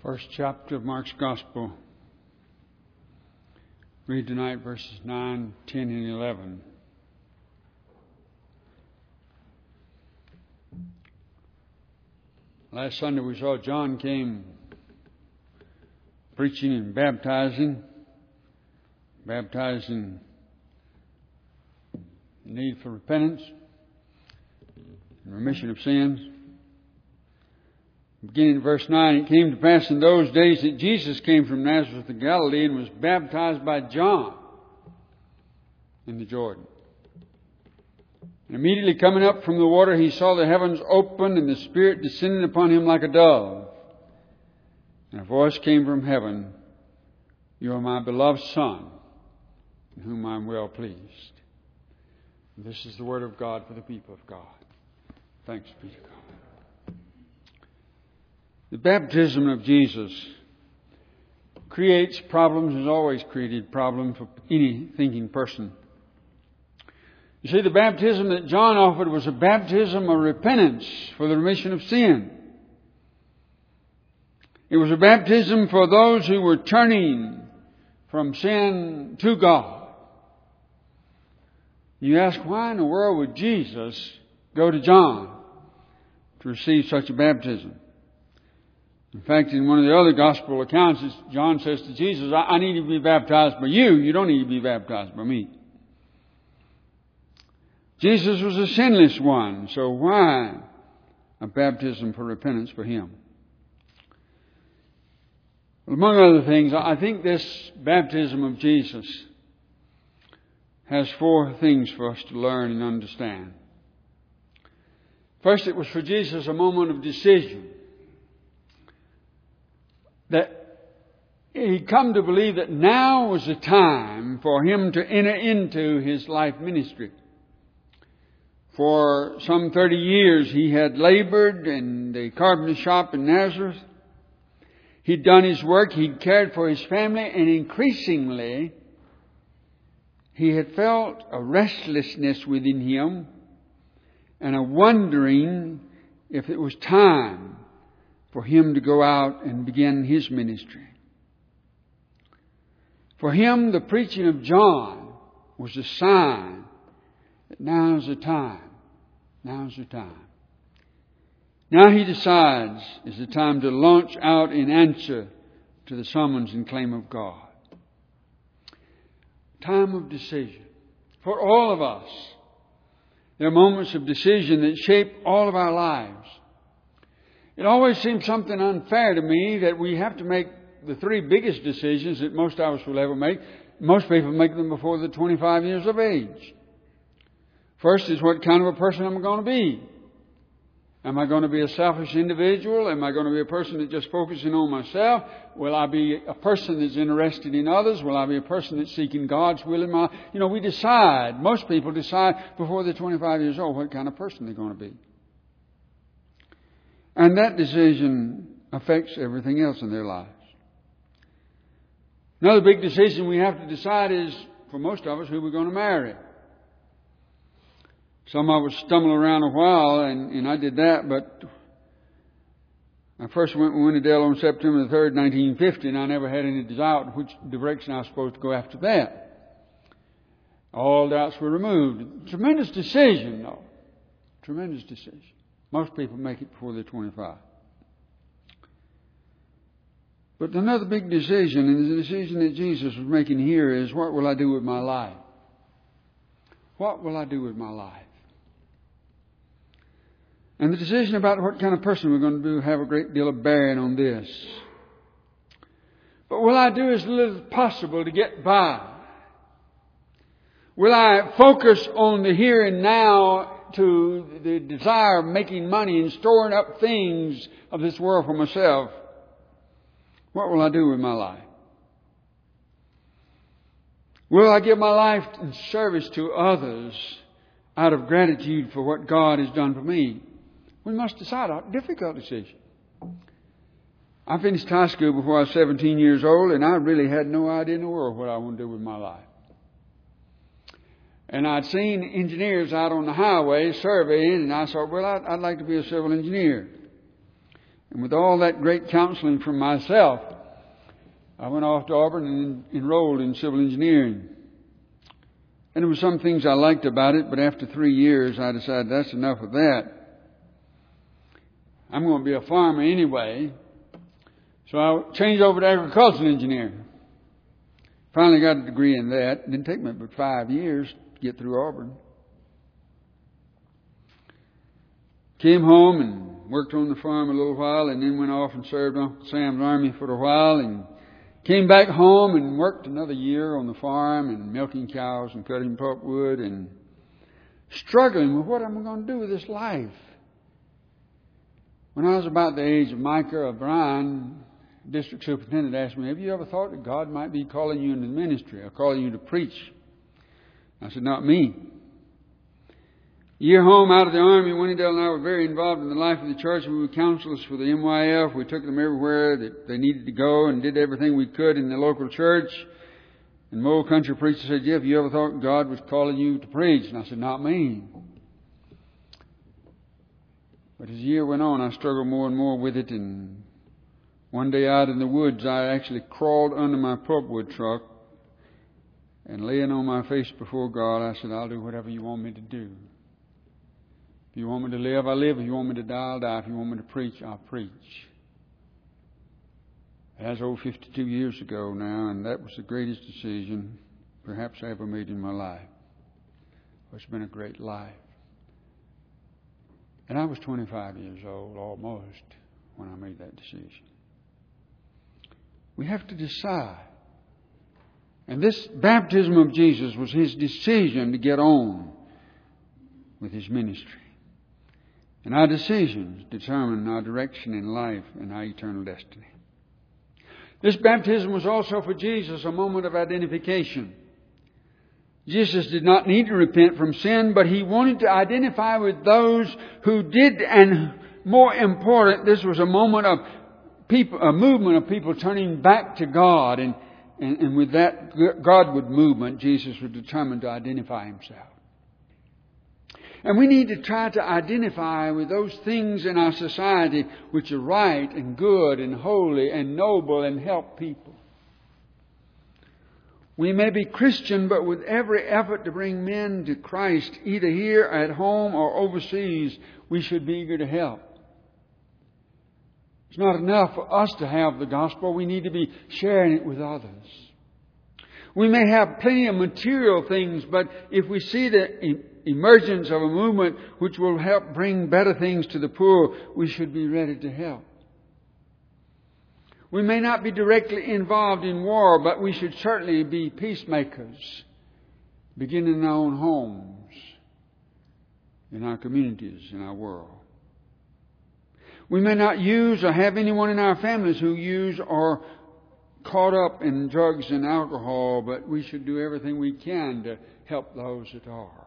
First chapter of Mark's Gospel. Read tonight verses 9, 10, and 11. Last Sunday we saw John came preaching and baptizing the need for repentance and remission of sins. Beginning in verse 9, it came to pass in those days that Jesus came from Nazareth of Galilee and was baptized by John in the Jordan. And immediately coming up from the water, he saw the heavens opened and the Spirit descending upon him like a dove. And a voice came from heaven, "You are my beloved Son, in whom I am well pleased." And this is the word of God for the people of God. Thanks be to God. The baptism of Jesus creates problems, has always created problems for any thinking person. You see, the baptism that John offered was a baptism of repentance for the remission of sin. It was a baptism for those who were turning from sin to God. You ask, why in the world would Jesus go to John to receive such a baptism? In fact, in one of the other gospel accounts, John says to Jesus, I need to be baptized by you. You don't need to be baptized by me. Jesus was a sinless one, so why a baptism for repentance for him? Well, among other things, I think this baptism of Jesus has four things for us to learn and understand. First, it was for Jesus a moment of decision. That he'd come to believe that now was the time for him to enter into his life ministry. For some 30 years he had labored in the carpenter shop in Nazareth. He'd done his work, he'd cared for his family, and increasingly he had felt a restlessness within him and a wondering if it was time for him to go out and begin his ministry. For him, the preaching of John was a sign that now's the time. Now's the time. Now he decides it's the time to launch out in answer to the summons and claim of God. Time of decision. For all of us, there are moments of decision that shape all of our lives. It always seems something unfair to me that we have to make the three biggest decisions that most of us will ever make. Most people make them before they're 25 years of age. First is, what kind of a person am I going to be? Am I going to be a selfish individual? Am I going to be a person that's just focusing on myself? Will I be a person that's interested in others? Will I be a person that's seeking God's will in my life? We decide. Most people decide before they're 25 years old what kind of person they're going to be. And that decision affects everything else in their lives. Another big decision we have to decide is, for most of us, who we're going to marry. Some of us stumble around a while, and I did that, but I first went to Winnedale on September the 3rd, 1950, and I never had any doubt which direction I was supposed to go after that. All doubts were removed. Tremendous decision, though. Tremendous decision. Most people make it before they're 25. But another big decision, and the decision that Jesus was making here, is, what will I do with my life? What will I do with my life? And the decision about what kind of person we're going to be have a great deal of bearing on this. But will I do as little as possible to get by? Will I focus on the here and now to the desire of making money and storing up things of this world for myself? What will I do with my life? Will I give my life in service to others out of gratitude for what God has done for me? We must decide a difficult decision. I finished high school before I was 17 years old, and I really had no idea in the world what I want to do with my life. And I'd seen engineers out on the highway surveying, and I thought, well, I'd like to be a civil engineer. And with all that great counseling from myself, I went off to Auburn and enrolled in civil engineering. And there were some things I liked about it, but after 3 years, I decided that's enough of that. I'm going to be a farmer anyway. So I changed over to agricultural engineering. Finally got a degree in that. It didn't take me but 5 years to get through Auburn. Came home and worked on the farm a little while, and then went off and served Uncle Sam's army for a while, and came back home and worked another year on the farm and milking cows and cutting pulpwood and struggling with what am I going to do with this life. When I was about the age of Micah, Brian, district superintendent, asked me, have you ever thought that God might be calling you into the ministry or calling you to preach? I said, not me. A year home out of the Army, Winnendale and I were very involved in the life of the church. We were counselors for the MYF. We took them everywhere that they needed to go and did everything we could in the local church. And my old country preacher said, Jeff, you ever thought God was calling you to preach? And I said, not me. But as the year went on, I struggled more and more with it. And one day out in the woods, I actually crawled under my pulpwood truck. And laying on my face before God, I said, I'll do whatever you want me to do. If you want me to live, I'll live. If you want me to die, I'll die. If you want me to preach, I'll preach. That's over 52 years ago now, and that was the greatest decision perhaps I ever made in my life. It's been a great life. And I was 25 years old almost when I made that decision. We have to decide. And this baptism of Jesus was his decision to get on with his ministry. And our decisions determine our direction in life and our eternal destiny. This baptism was also for Jesus a moment of identification. Jesus did not need to repent from sin, but he wanted to identify with those who did, and more important, this was a moment of people, a movement of people turning back to God, and with that Godward movement, Jesus was determined to identify himself. And we need to try to identify with those things in our society which are right and good and holy and noble and help people. We may be Christian, but with every effort to bring men to Christ, either here at home or overseas, we should be eager to help. It's not enough for us to have the gospel. We need to be sharing it with others. We may have plenty of material things, but if we see the emergence of a movement which will help bring better things to the poor, we should be ready to help. We may not be directly involved in war, but we should certainly be peacemakers, beginning in our own homes, in our communities, in our world. We may not use or have anyone in our families who use or caught up in drugs and alcohol, but we should do everything we can to help those that are.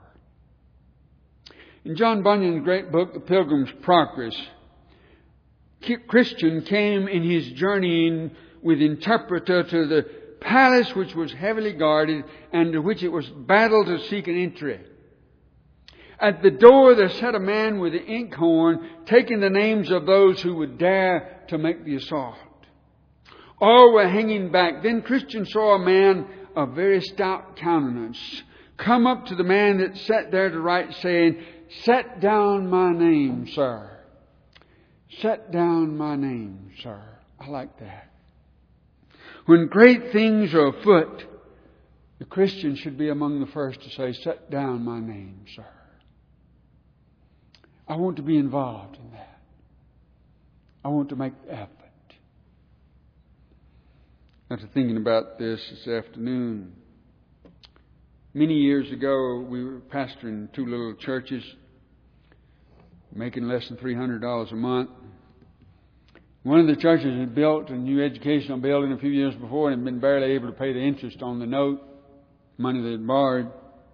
In John Bunyan's great book, The Pilgrim's Progress, Christian came in his journeying with interpreter to the palace which was heavily guarded and to which it was battle to seek an entry. At the door there sat a man with an inkhorn, taking the names of those who would dare to make the assault. All were hanging back. Then Christian saw a man of very stout countenance come up to the man that sat there to write, saying, "Set down my name, sir. Set down my name, sir." I like that. When great things are afoot, the Christian should be among the first to say, "Set down my name, sir." I want to be involved in that. I want to make the effort. After thinking about this afternoon, many years ago, we were pastoring 2 little churches, making less than $300 a month. One of the churches had built a new educational building a few years before and had been barely able to pay the interest on the note, money they had borrowed.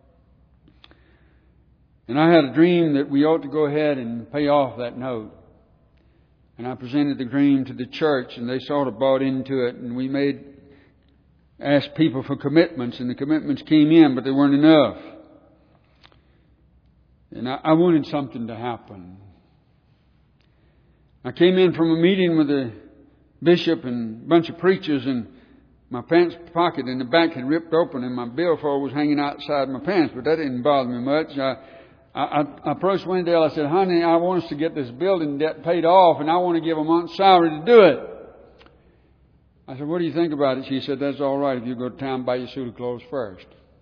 And I had a dream that we ought to go ahead and pay off that note. And I presented the dream to the church, and they sort of bought into it, and we asked people for commitments, and the commitments came in, but they weren't enough. And I wanted something to happen. I came in from a meeting with the bishop and a bunch of preachers, and my pants pocket in the back had ripped open and my billfold was hanging outside my pants, but that didn't bother me much. I approached Wendell. I said, honey, I want us to get this building debt paid off, and I want to give a month's salary to do it. I said, what do you think about it? She said, that's all right if you go to town and buy your suit of clothes first.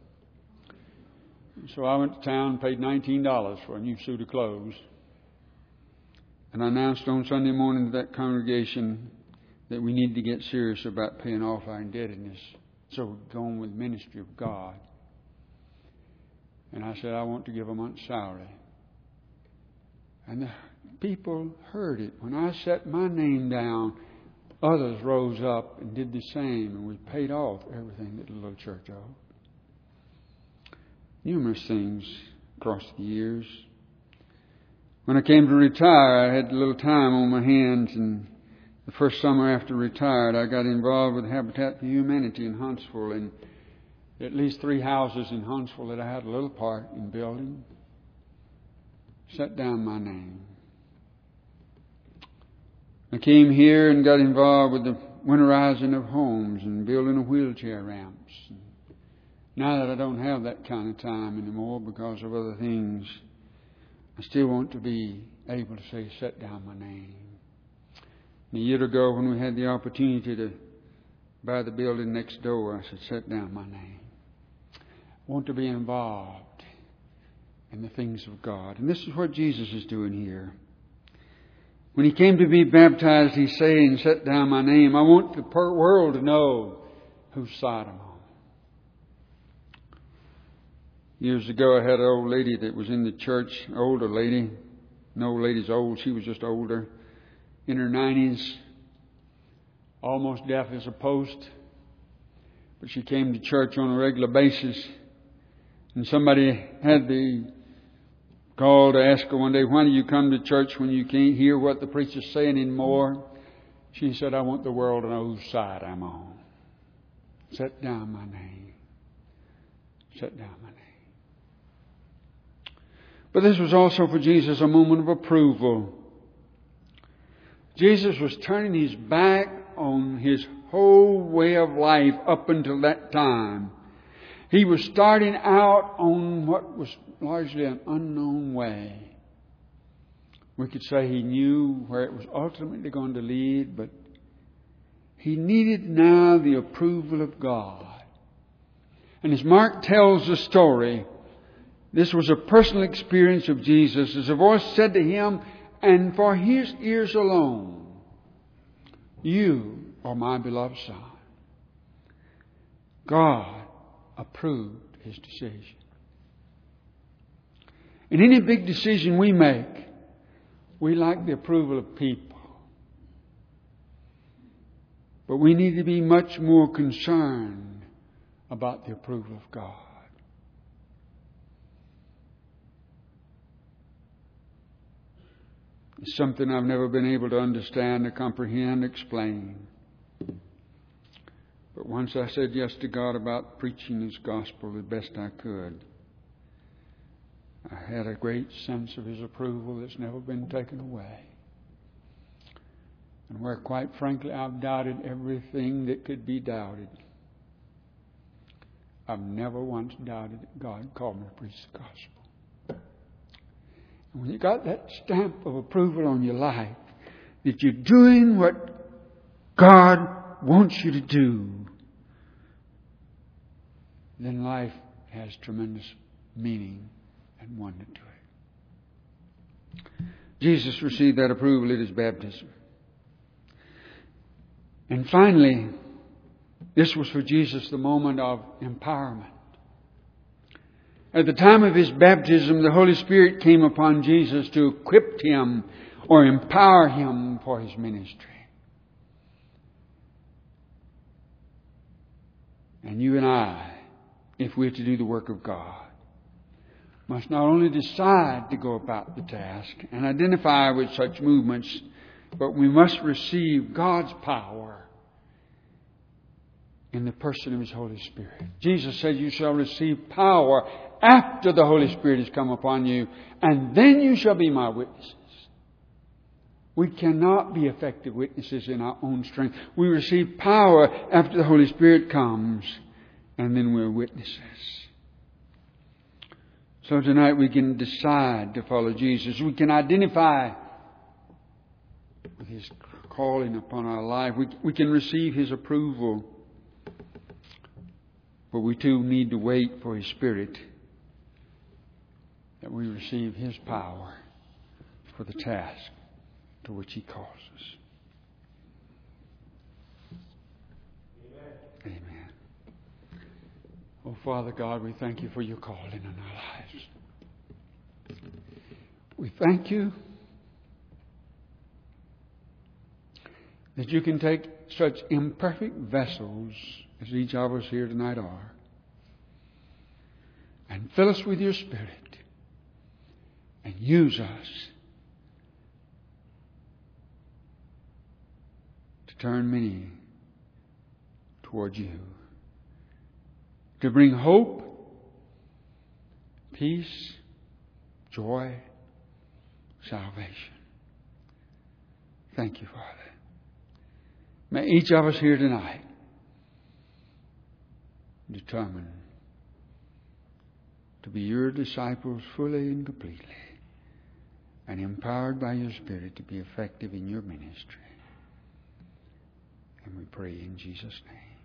So I went to town and paid $19 for a new suit of clothes. And I announced on Sunday morning to that congregation that we need to get serious about paying off our indebtedness. So we're going with the ministry of God. And I said, I want to give a month's salary. And the people heard it. When I set my name down, others rose up and did the same. And we paid off everything that the little church owed. Numerous things across the years. When I came to retire, I had a little time on my hands, and the first summer after retired, I got involved with Habitat for Humanity in Huntsville, and at least 3 houses in Huntsville that I had a little part in building. Set down my name. I came here and got involved with the winterizing of homes and building of wheelchair ramps. Now that I don't have that kind of time anymore because of other things, I still want to be able to say, set down my name. And a year ago when we had the opportunity to buy the building next door, I said, set down my name. I want to be involved in the things of God. And this is what Jesus is doing here. When He came to be baptized, He's saying, set down my name. I want the world to know whose side I'm on. Years ago, I had an old lady that was in the church, older lady. No old lady's old, she was just older. In her 90s, almost deaf as a post. But she came to church on a regular basis. And somebody had the call to ask her one day, why do you come to church when you can't hear what the preacher's saying anymore? She said, I want the world to know whose side I'm on. Set down my name. Set down my name. But this was also for Jesus a moment of approval. Jesus was turning His back on His whole way of life up until that time. He was starting out on what was largely an unknown way. We could say He knew where it was ultimately going to lead, but He needed now the approval of God. And as Mark tells the story, this was a personal experience of Jesus as a voice said to Him, and for His ears alone, you are my beloved Son. God approved His decision. In any big decision we make, we like the approval of people. But we need to be much more concerned about the approval of God. It's something I've never been able to understand, or comprehend, explain. But once I said yes to God about preaching His gospel the best I could, I had a great sense of His approval that's never been taken away. And where, quite frankly, I've doubted everything that could be doubted, I've never once doubted that God called me to preach the gospel. When you got that stamp of approval on your life, that you're doing what God wants you to do, then life has tremendous meaning and wonder to it. Jesus received that approval at His baptism. And finally, this was for Jesus the moment of empowerment. At the time of His baptism, the Holy Spirit came upon Jesus to equip Him or empower Him for His ministry. And you and I, if we're to do the work of God, must not only decide to go about the task and identify with such movements, but we must receive God's power in the person of His Holy Spirit. Jesus said, you shall receive power after the Holy Spirit has come upon you, and then you shall be my witnesses. We cannot be effective witnesses in our own strength. We receive power after the Holy Spirit comes, and then we're witnesses. So tonight we can decide to follow Jesus. We can identify with His calling upon our life. We can receive His approval. But we too need to wait for His Spirit, that we receive His power for the task to which He calls us. Amen. Amen. Oh, Father God, we thank You for Your calling in our lives. We thank You that You can take such imperfect vessels as each of us here tonight are, and fill us with Your Spirit and use us to turn many toward You, to bring hope, peace, joy, salvation. Thank You, Father. May each of us here tonight determine to be Your disciples fully and completely, and empowered by Your Spirit to be effective in Your ministry. And we pray in Jesus' name.